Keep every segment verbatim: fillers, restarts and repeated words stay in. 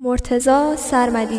مرتضی سرمدی.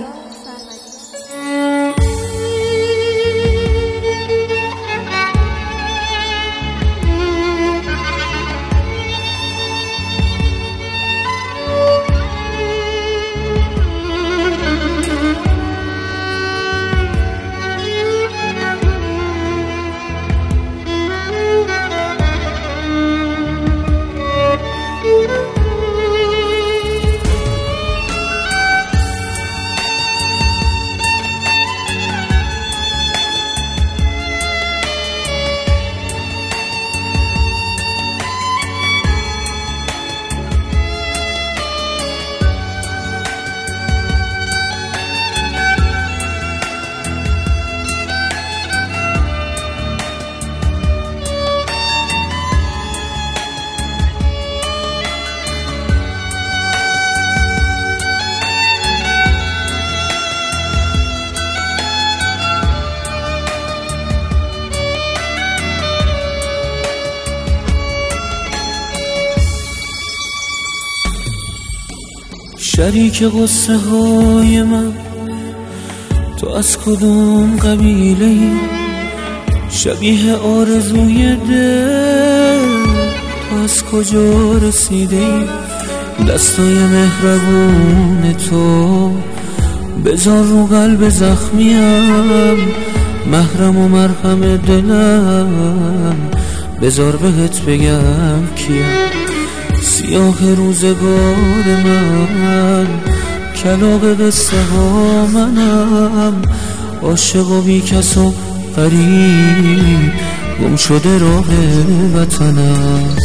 شریک قصه های من، تو از کدوم قبیله ای؟ شبیه آرزوی دل، تو از کجا رسیده ای؟ دستای مهربون تو بذار رو قلب زخمیم، محرم و مرهم دلم بذار بهت بگم کیم. سیاه روزگار من، کلاغ قصه ها منم، عاشق و بی کس و غریب، گم شده راه وطنم.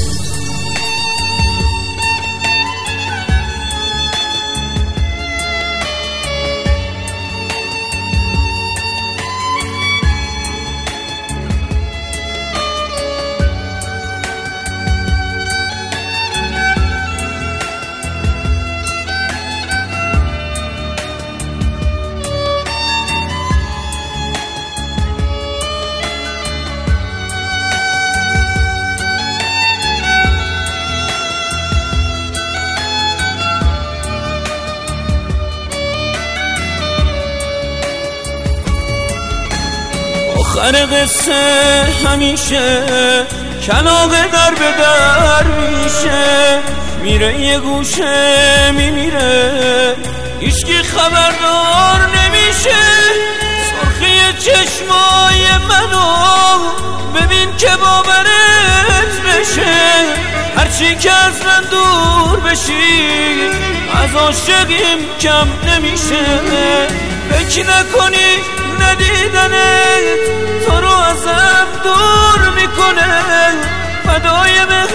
آخر قصه همیشه کلاغ در به در میشه، میره یه گوشه میمیره، هیچکی خبردار نمیشه. سرخی چشمای منو ببین که باورت بشه، هرچی که از من دور بشی از عاشقیم کم نمیشه. فکر نکنی ندیدنت تو رو ازم دور میکنه، فدای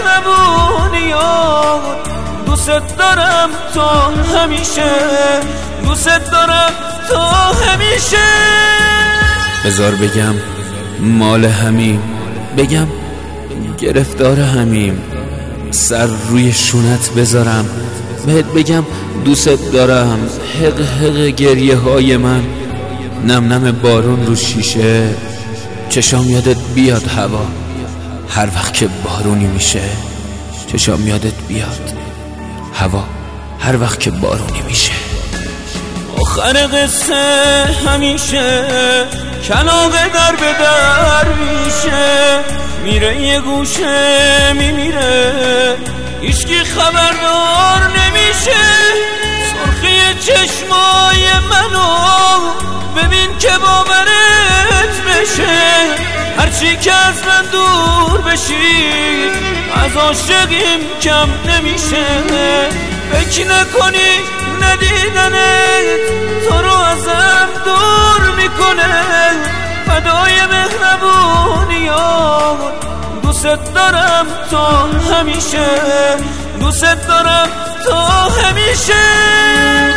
مهربونیات دوست دارم تا همیشه، دوست دارم تا همیشه. بذار بگم مال همیم، بگم گرفتار همیم، سر روی شونت بذارم بهت بگم دوست دارم. حق حق گریه های من، نم نم بارون رو شیشه، چشام یادت بیاد هوا هر وقت که بارونی میشه، چشام یادت بیاد هوا هر وقت که بارونی میشه. آخر قصه همیشه کلاغ در به در میشه، میره یه گوشه میمیره، هیچکی خبردار نمیشه. سرخی چشمای منو ببین که باورت بشه، هرچی که از من دور بشی از عاشقیم کم نمیشه. فکر نکنی ندیدنت تو رو ازم دور میکنه، فدای مهربونیات دوست دارم تا همیشه، دوست دارم تا همیشه.